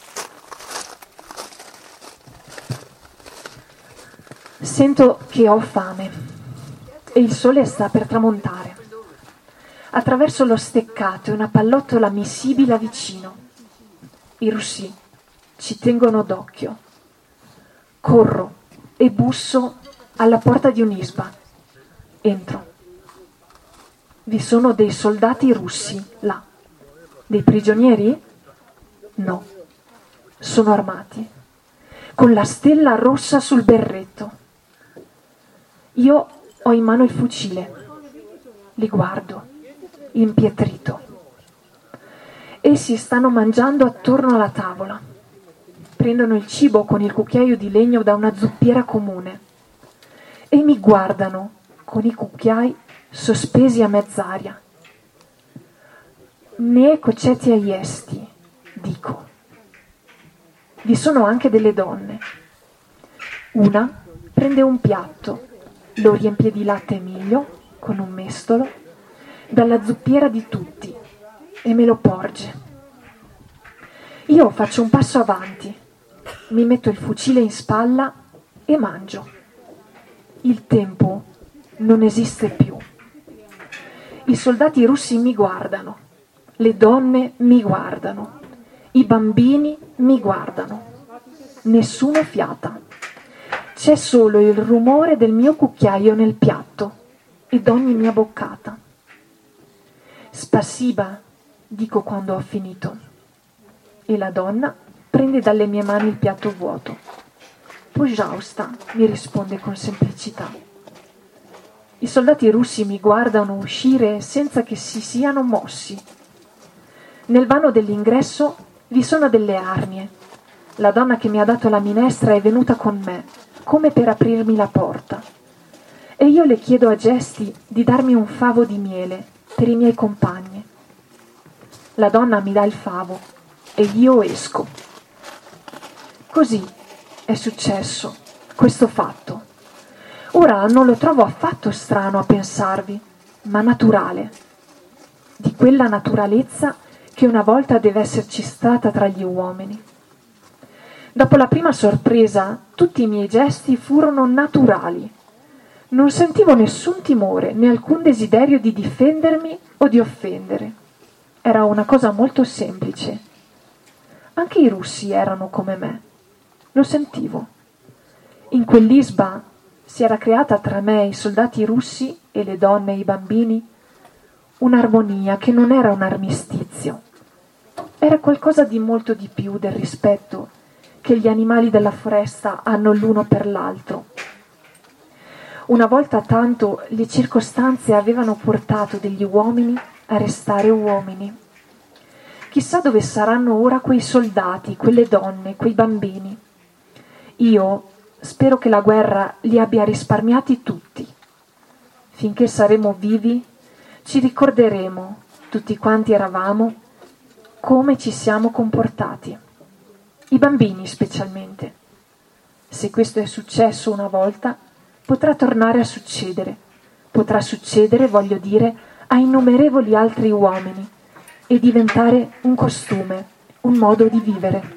Sento che ho fame e il sole sta per tramontare. Attraverso lo steccato e una pallottola mi sibila vicino. I russi ci tengono d'occhio. Corro e busso alla porta di un'isba. Entro. Vi sono dei soldati russi là. Dei prigionieri? No. Sono armati, con la stella rossa sul berretto. Io ho in mano il fucile. Li guardo, impietrito. Essi stanno mangiando attorno alla tavola. Prendono il cibo con il cucchiaio di legno da una zuppiera comune e mi guardano con i cucchiai sospesi a mezz'aria. Ne coccetti a iesti, dico. Vi sono anche delle donne. Una prende un piatto, lo riempie di latte e miglio con un mestolo dalla zuppiera di tutti e me lo porge. Io faccio un passo avanti, mi metto il fucile in spalla e mangio. Il tempo non esiste più. I soldati russi mi guardano, le donne mi guardano, i bambini mi guardano. Nessuno fiata. C'è solo il rumore del mio cucchiaio nel piatto e d'ogni mia boccata. Spasiba, dico quando ho finito. e la donna prende dalle mie mani il piatto vuoto. Pojausta, mi risponde con semplicità. I soldati russi mi guardano uscire senza che si siano mossi. Nel vano dell'ingresso vi sono delle arnie. La donna che mi ha dato la minestra è venuta con me, come per aprirmi la porta. E io le chiedo a gesti di darmi un favo di miele per i miei compagni. La donna mi dà il favo e io esco. Così è successo questo fatto. Ora non lo trovo affatto strano a pensarvi, ma naturale. Di quella naturalezza che una volta deve esserci stata tra gli uomini. Dopo la prima sorpresa, tutti i miei gesti furono naturali. Non sentivo nessun timore, né alcun desiderio di difendermi o di offendere. Era una cosa molto semplice. Anche i russi erano come me. Lo sentivo. In quell'isba si era creata tra me, i soldati russi e le donne e i bambini, un'armonia che non era un armistizio. Era qualcosa di molto di più del rispetto che gli animali della foresta hanno l'uno per l'altro. Una volta tanto le circostanze avevano portato degli uomini a restare uomini. Chissà dove saranno ora quei soldati, quelle donne, quei bambini. Io spero che la guerra li abbia risparmiati tutti. Finché saremo vivi, ci ricorderemo, tutti quanti eravamo, come ci siamo comportati. I bambini specialmente. Se questo è successo una volta, potrà tornare a succedere. Potrà succedere, voglio dire, a innumerevoli altri uomini e diventare un costume, un modo di vivere.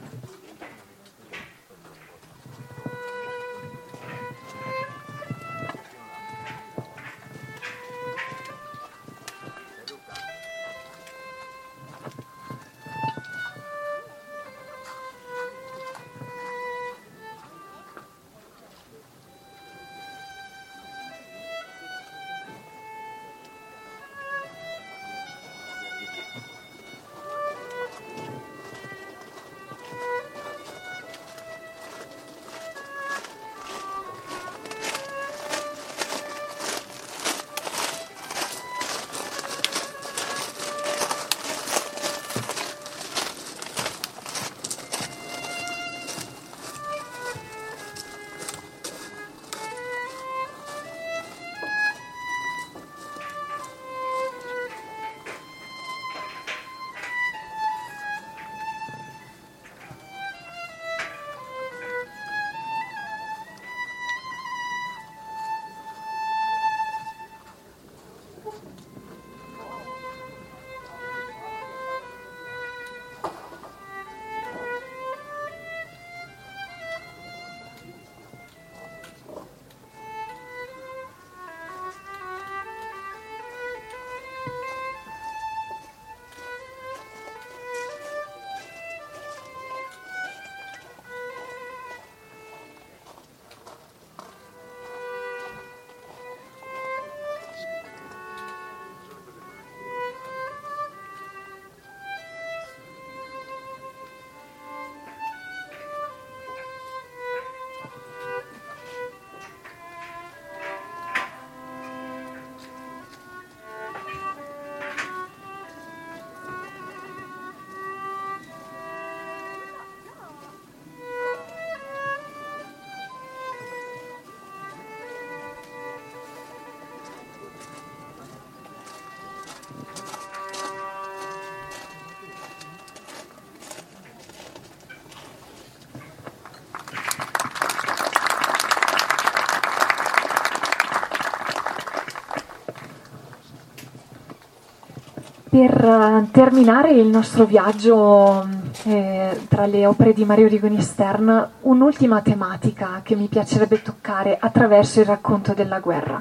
Per terminare il nostro viaggio eh, tra le opere di Mario Rigoni Stern, un'ultima tematica che mi piacerebbe toccare attraverso il racconto della guerra.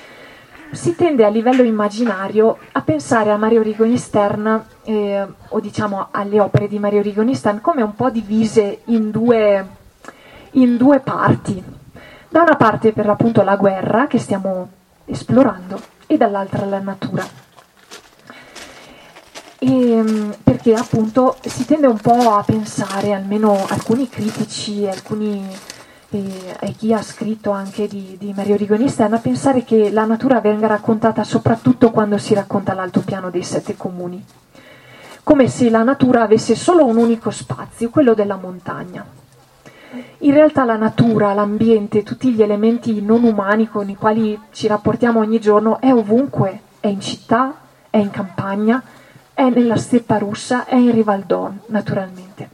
Si tende a livello immaginario a pensare a Mario Rigoni Stern, eh, o diciamo alle opere di Mario Rigoni Stern, come un po' divise in due, in due parti. Da una parte per l'appunto la guerra che stiamo esplorando e dall'altra la natura. E, perché appunto si tende un po' a pensare, almeno alcuni critici, alcuni, eh, e chi ha scritto anche di, di Mario Rigoni Stern, a pensare che la natura venga raccontata soprattutto quando si racconta l'altopiano dei sette comuni, come se la natura avesse solo un unico spazio, quello della montagna. In realtà la natura, l'ambiente, tutti gli elementi non umani con i quali ci rapportiamo ogni giorno è ovunque, è in città, è in campagna, è nella steppa russa, è in riva al Don, naturalmente.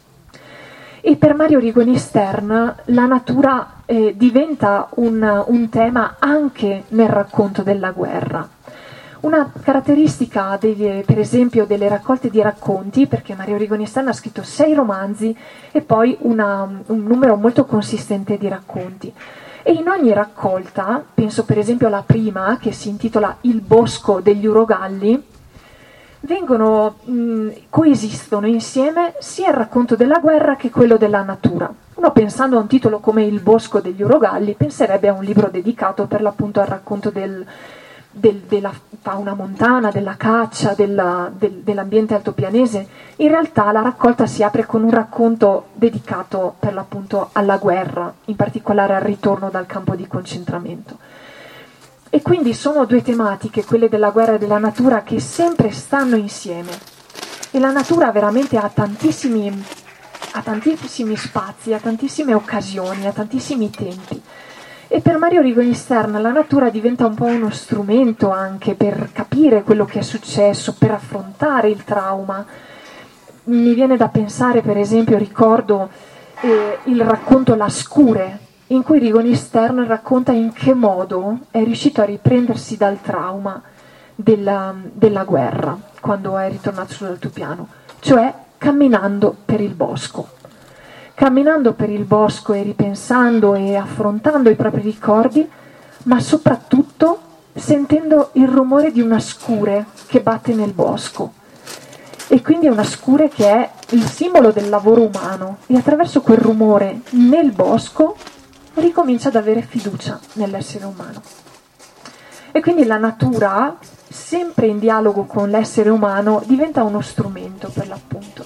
E per Mario Rigoni Stern la natura eh, diventa un, un tema anche nel racconto della guerra. Una caratteristica, dei, per esempio, delle raccolte di racconti, perché Mario Rigoni Stern ha scritto sei romanzi e poi una, un numero molto consistente di racconti. E in ogni raccolta, penso per esempio alla prima, che si intitola Il bosco degli urogalli, vengono, mh, coesistono insieme sia il racconto della guerra che quello della natura. Uno, pensando a un titolo come Il bosco degli urogalli, penserebbe a un libro dedicato per l'appunto al racconto del, del, della fauna montana, della caccia, della, del, dell'ambiente altopianese. In realtà la raccolta si apre con un racconto dedicato per l'appunto alla guerra, in particolare al ritorno dal campo di concentramento. E quindi sono due tematiche, quelle della guerra e della natura, che sempre stanno insieme. E la natura veramente ha tantissimi, ha tantissimi spazi, ha tantissime occasioni, ha tantissimi tempi. E per Mario Rigoni Stern la natura diventa un po' uno strumento anche per capire quello che è successo, per affrontare il trauma. Mi viene da pensare, per esempio, ricordo eh, il racconto La Scure, in cui Rigoni Stern racconta in che modo è riuscito a riprendersi dal trauma della, della guerra quando è ritornato sull'altopiano, cioè camminando per il bosco. Camminando per il bosco e ripensando e affrontando i propri ricordi, ma soprattutto sentendo il rumore di una scure che batte nel bosco. E quindi è una scure che è il simbolo del lavoro umano, e attraverso quel rumore nel bosco ricomincia ad avere fiducia nell'essere umano. E quindi la natura, sempre in dialogo con l'essere umano, diventa uno strumento per l'appunto.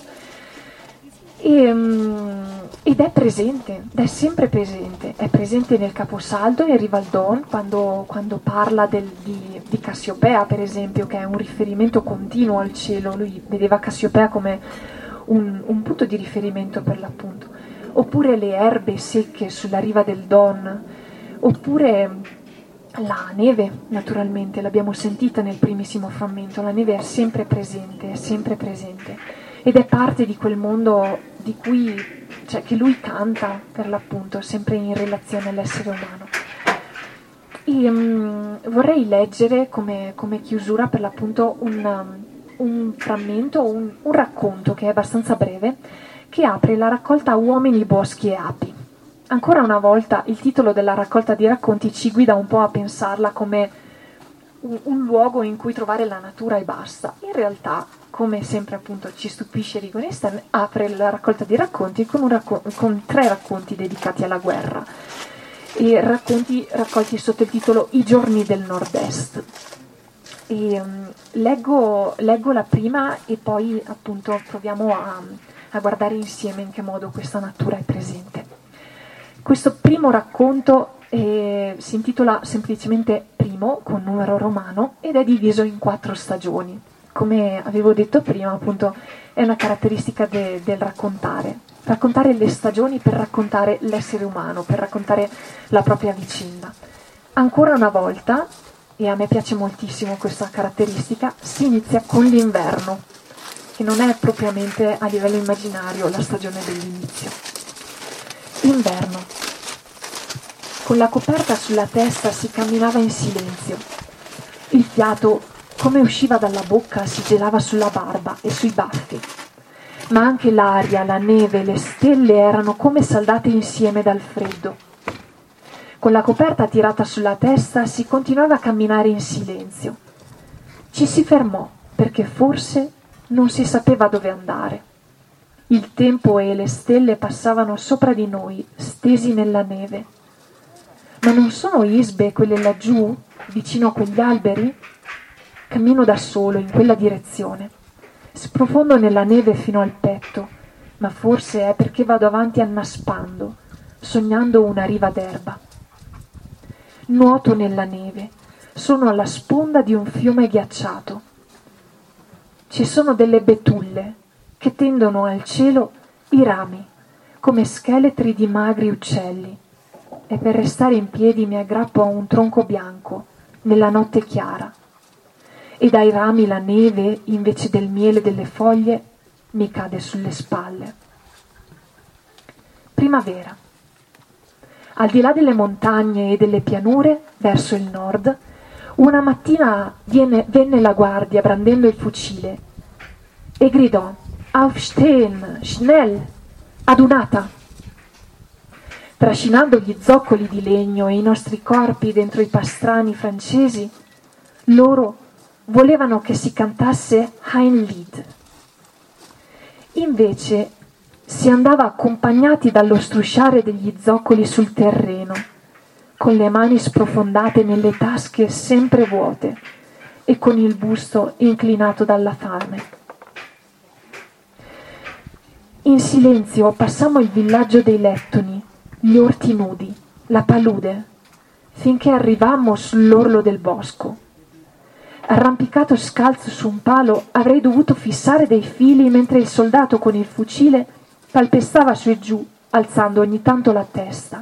E, um, ed è presente, ed è sempre presente, è presente nel Caposaldo e in Riva al Don, quando, quando parla del, di, di Cassiopea, per esempio, che è un riferimento continuo al cielo. Lui vedeva Cassiopea come un, un punto di riferimento per l'appunto. Oppure le erbe secche sulla riva del Don, oppure la neve, naturalmente, l'abbiamo sentita nel primissimo frammento, la neve è sempre presente, è sempre presente, ed è parte di quel mondo di cui, cioè, che lui canta, per l'appunto, sempre in relazione all'essere umano. E, um, vorrei leggere come, come chiusura, per l'appunto, un, um, un frammento, un, un racconto che è abbastanza breve, che apre la raccolta Uomini, boschi e api. Ancora una volta il titolo della raccolta di racconti ci guida un po' a pensarla come un, un luogo in cui trovare la natura e basta. In realtà, come sempre appunto ci stupisce Rigoni Stern, apre la raccolta di racconti con, un racco- con tre racconti dedicati alla guerra, e racconti raccolti sotto il titolo I giorni del nord-est. E, um, leggo, leggo la prima e poi appunto proviamo a, a guardare insieme in che modo questa natura è presente. Questo primo racconto eh, si intitola semplicemente Primo, con numero romano, ed è diviso in quattro stagioni. Come avevo detto prima, appunto, è una caratteristica de, del raccontare. Raccontare le stagioni per raccontare l'essere umano, per raccontare la propria vicenda. Ancora una volta, e a me piace moltissimo questa caratteristica, si inizia con l'inverno, che non è propriamente a livello immaginario la stagione dell'inizio. Inverno. Con la coperta sulla testa si camminava in silenzio. Il fiato, come usciva dalla bocca, si gelava sulla barba e sui baffi. Ma anche l'aria, la neve, le stelle erano come saldate insieme dal freddo. Con la coperta tirata sulla testa si continuava a camminare in silenzio. Ci si fermò perché forse non si sapeva dove andare. Il tempo e le stelle passavano sopra di noi, stesi nella neve. Ma non sono isbe quelle laggiù, vicino a quegli alberi? Cammino da solo in quella direzione. Sprofondo nella neve fino al petto, ma forse è perché vado avanti annaspando, sognando una riva d'erba. Nuoto nella neve, sono alla sponda di un fiume ghiacciato. Ci sono delle betulle che tendono al cielo i rami, come scheletri di magri uccelli, e per restare in piedi mi aggrappo a un tronco bianco, nella notte chiara, e dai rami la neve, invece del miele delle foglie, mi cade sulle spalle. Primavera. Al di là delle montagne e delle pianure, verso il nord, una mattina viene, venne la guardia brandendo il fucile e gridò: Aufstehen, schnell, adunata! Trascinando gli zoccoli di legno e i nostri corpi dentro i pastrani francesi, loro volevano che si cantasse Ein Lied. Invece si andava accompagnati dallo strusciare degli zoccoli sul terreno, con le mani sprofondate nelle tasche sempre vuote e con il busto inclinato dalla fame. In silenzio passammo il villaggio dei Lettoni, gli orti nudi, la palude, finché arrivammo sull'orlo del bosco. Arrampicato scalzo su un palo, avrei dovuto fissare dei fili mentre il soldato con il fucile calpestava su e giù, alzando ogni tanto la testa.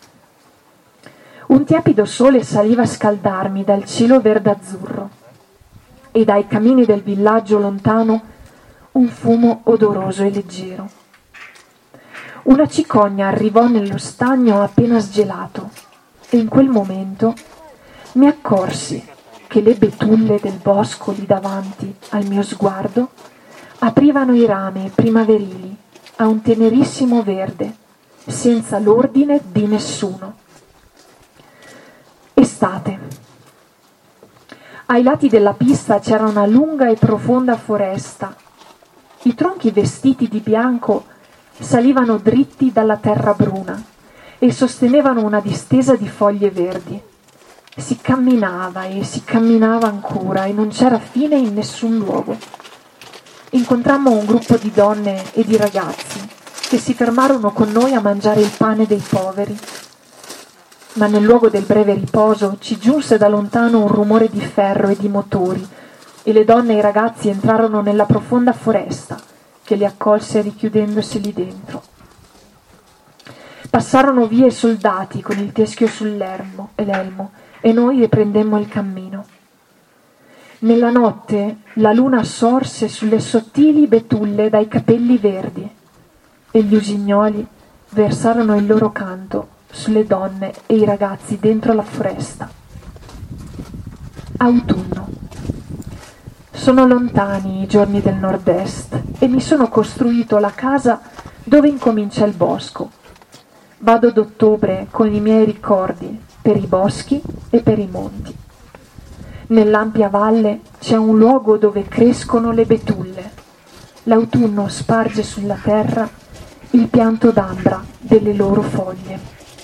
Un tiepido sole saliva a scaldarmi dal cielo verde-azzurro e dai camini del villaggio lontano un fumo odoroso e leggero. Una cicogna arrivò nello stagno appena sgelato e in quel momento mi accorsi che le betulle del bosco lì davanti al mio sguardo aprivano i rami primaverili a un tenerissimo verde, senza l'ordine di nessuno. Estate. Ai lati della pista c'era una lunga e profonda foresta. I tronchi vestiti di bianco salivano dritti dalla terra bruna e sostenevano una distesa di foglie verdi. Si camminava e si camminava ancora e non c'era fine in nessun luogo. Incontrammo un gruppo di donne e di ragazzi che si fermarono con noi a mangiare il pane dei poveri. Ma nel luogo del breve riposo ci giunse da lontano un rumore di ferro e di motori e le donne e i ragazzi entrarono nella profonda foresta che li accolse richiudendosi lì dentro. Passarono via i soldati con il teschio sull'elmo e l'elmo e noi riprendemmo il cammino. Nella notte la luna sorse sulle sottili betulle dai capelli verdi e gli usignoli versarono il loro canto sulle donne e i ragazzi dentro la foresta. Autunno. Sono lontani i giorni del nord-est e mi sono costruito la casa dove incomincia il bosco. Vado d'ottobre con i miei ricordi per i boschi e per i monti. Nell'ampia valle c'è un luogo dove crescono le betulle. L'autunno sparge sulla terra il pianto d'ambra delle loro foglie.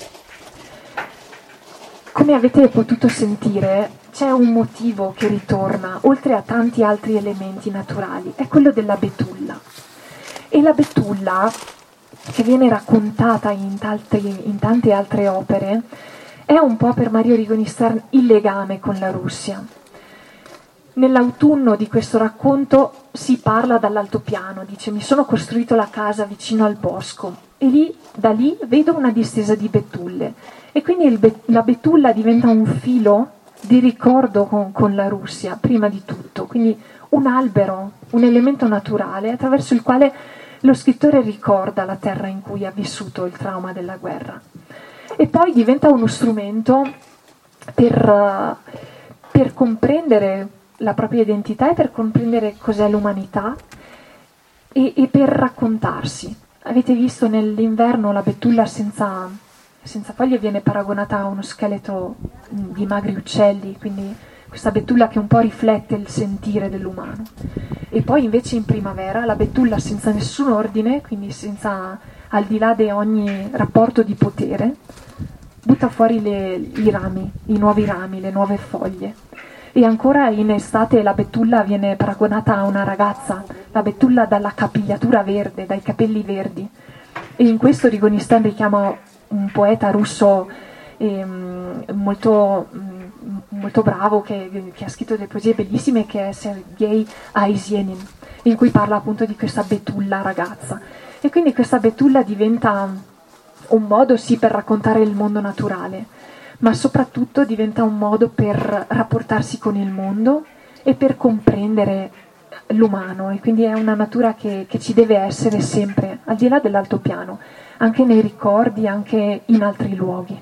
Come avete potuto sentire, c'è un motivo che ritorna, oltre a tanti altri elementi naturali, è quello della betulla. E la betulla, che viene raccontata in, talti, in tante altre opere, è un po' per Mario Rigoni Stern il legame con la Russia. Nell'autunno di questo racconto si parla dall'altopiano, dice: mi sono costruito la casa vicino al bosco e lì, da lì vedo una distesa di betulle e quindi il be- la betulla diventa un filo di ricordo con, con la Russia, prima di tutto, quindi un albero, un elemento naturale attraverso il quale lo scrittore ricorda la terra in cui ha vissuto il trauma della guerra. E poi diventa uno strumento per, per comprendere la propria identità e per comprendere cos'è l'umanità e, e per raccontarsi. Avete visto nell'inverno la betulla senza, senza foglie viene paragonata a uno scheletro di magri uccelli, quindi questa betulla che un po' riflette il sentire dell'umano. E poi invece in primavera la betulla senza nessun ordine, quindi senza, al di là di ogni rapporto di potere, butta fuori le, i rami, i nuovi rami, le nuove foglie. E ancora in estate la betulla viene paragonata a una ragazza la betulla dalla capigliatura verde, dai capelli verdi. E in questo Rigoni Stern richiama un poeta russo ehm, molto, molto bravo che, che ha scritto delle poesie bellissime, che è Sergei Aisienin, in cui parla appunto di questa betulla ragazza. E quindi questa betulla diventa un modo sì per raccontare il mondo naturale, ma soprattutto diventa un modo per rapportarsi con il mondo e per comprendere l'umano, e quindi è una natura che, che ci deve essere sempre, al di là dell'altopiano, anche nei ricordi, anche in altri luoghi.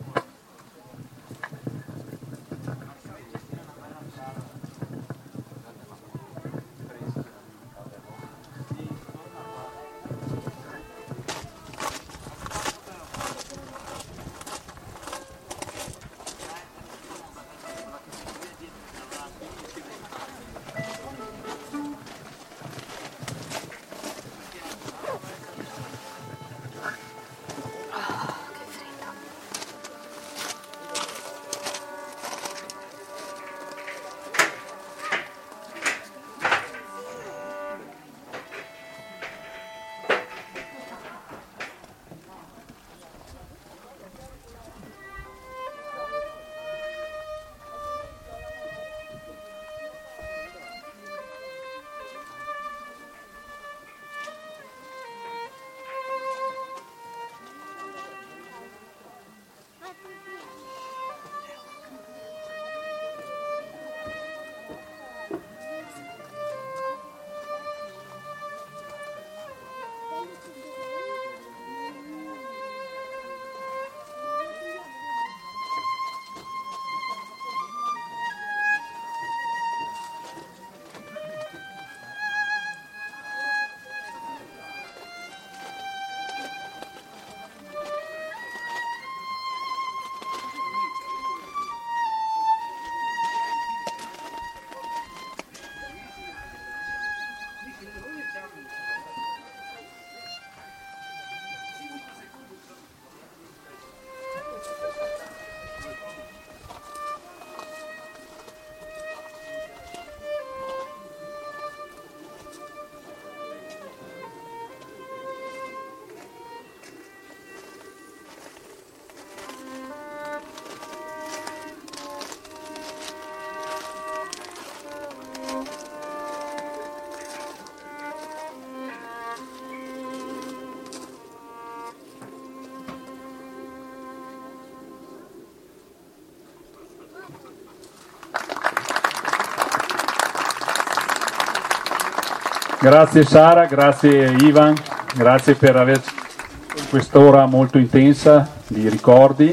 Grazie Sara, grazie Ivan, grazie per aver quest'ora molto intensa di ricordi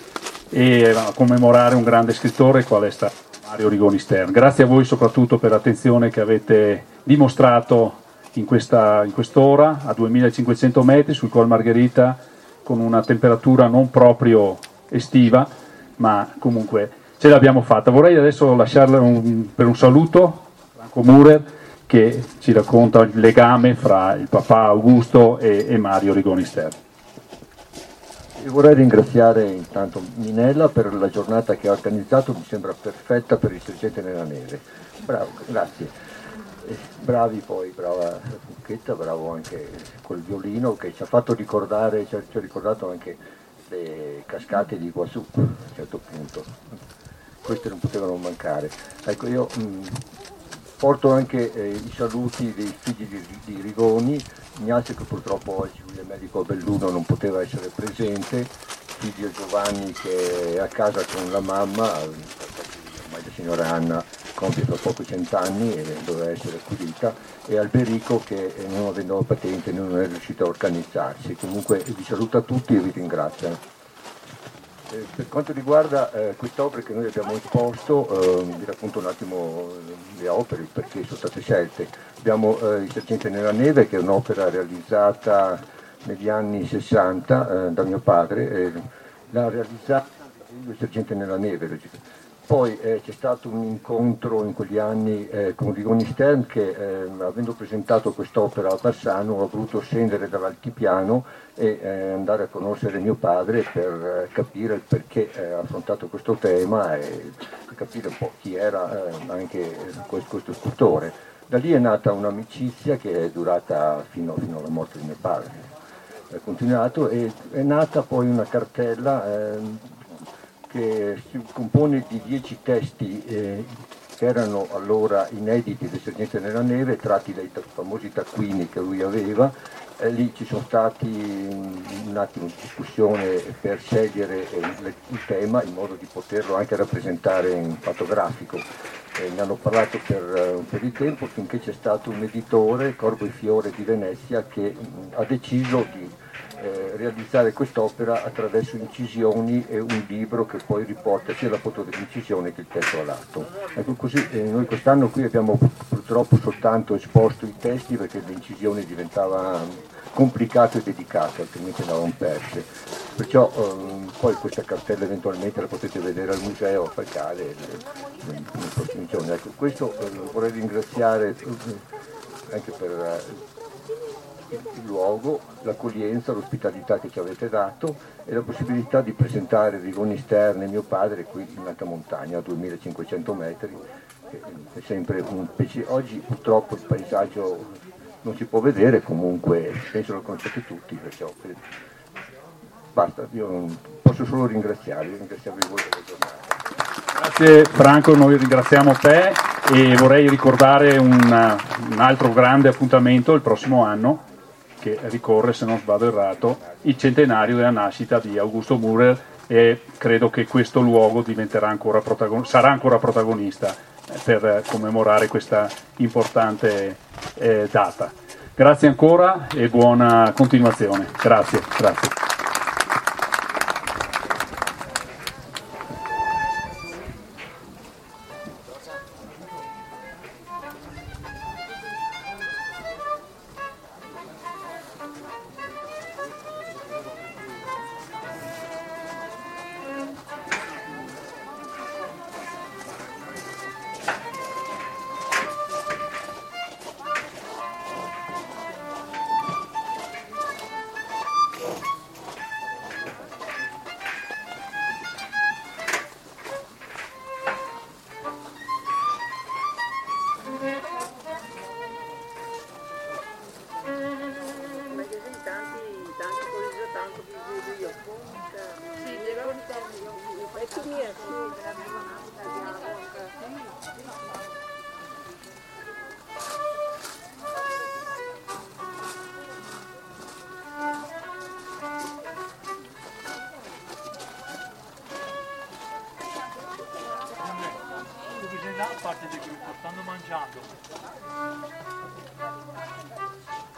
e a commemorare un grande scrittore qual è stato Mario Rigoni Stern. Grazie a voi soprattutto per l'attenzione che avete dimostrato in, questa, in quest'ora a duemilacinquecento metri sul Col Margherita, con una temperatura non proprio estiva, ma comunque ce l'abbiamo fatta. Vorrei adesso lasciarla un, per un saluto Franco Murer, che ci racconta il legame fra il papà Augusto e, e Mario Rigoni Stern. Io vorrei ringraziare intanto Minella per la giornata che ha organizzato, mi sembra perfetta per il Sergente nella neve. Bravo, grazie. E bravi poi, brava Fucchetta, bravo anche col violino che ci ha fatto ricordare, ci ha, ci ha ricordato anche le cascate di Iguazú a un certo punto. Queste non potevano mancare. Ecco, io mh, porto anche eh, i saluti dei figli di, di Rigoni, Ignazio che purtroppo oggi, il medico a Belluno, non poteva essere presente, figlio Giovanni che è a casa con la mamma, ormai la signora Anna compie tra poco cent'anni e doveva essere accudita, e Alberico che non avendo la patente non è riuscito a organizzarsi. Comunque vi saluto a tutti e vi ringrazio. Eh, per quanto riguarda eh, queste opere che noi abbiamo esposto, eh, vi racconto un attimo le opere, perché sono state scelte. Abbiamo eh, Il Sergente nella neve, che è un'opera realizzata negli anni sessanta eh, da mio padre, eh, l'ha realizzata Il Sergente nella neve, Poi eh, c'è stato un incontro in quegli anni eh, con Rigoni Stern che, eh, avendo presentato quest'opera a Bassano, ha voluto scendere dall'altipiano e eh, andare a conoscere mio padre per eh, capire il perché eh, ha affrontato questo tema e capire un po' chi era eh, anche questo, questo scultore. Da lì è nata un'amicizia che è durata fino, fino alla morte di mio padre. È continuato e è nata poi una cartella eh, che si compone di dieci testi eh, che erano allora inediti del Sergente nella Neve, tratti dai famosi taccuini che lui aveva. Eh, lì ci sono stati un attimo di discussione per scegliere eh, il tema in modo di poterlo anche rappresentare in fotografico. Eh, ne hanno parlato per un po' di tempo finché c'è stato un editore, Corbo e Fiore di Venezia, che mh, ha deciso di Eh, realizzare quest'opera attraverso incisioni e un libro che poi riporta sia la foto dell'incisione che il testo a lato. Ecco, così eh, noi quest'anno qui abbiamo purtroppo soltanto esposto i testi perché le incisioni diventava complicato e dedicato, altrimenti andavano perse. Perciò ehm, poi questa cartella eventualmente la potete vedere al museo a Falcale nei prossimi giorni. Ecco, questo eh, vorrei ringraziare eh, anche per eh, il luogo, l'accoglienza, l'ospitalità che ci avete dato e la possibilità di presentare Rigoni Stern e mio padre qui in alta montagna a duemilacinquecento metri, che è sempre un piacere. Oggi purtroppo il paesaggio non si può vedere, comunque penso lo conoscete tutti, perciò basta, io non posso solo ringraziarvi, ringraziarvi voi per la giornata. Grazie Franco, noi ringraziamo te e vorrei ricordare un, un altro grande appuntamento il prossimo anno, che ricorre, se non sbaglio errato, il centenario della nascita di Augusto Müller, e credo che questo luogo diventerà ancora protagon- sarà ancora protagonista per commemorare questa importante eh, data. Grazie ancora e buona continuazione. Grazie, grazie. Parte del gruppo, stanno mangiando.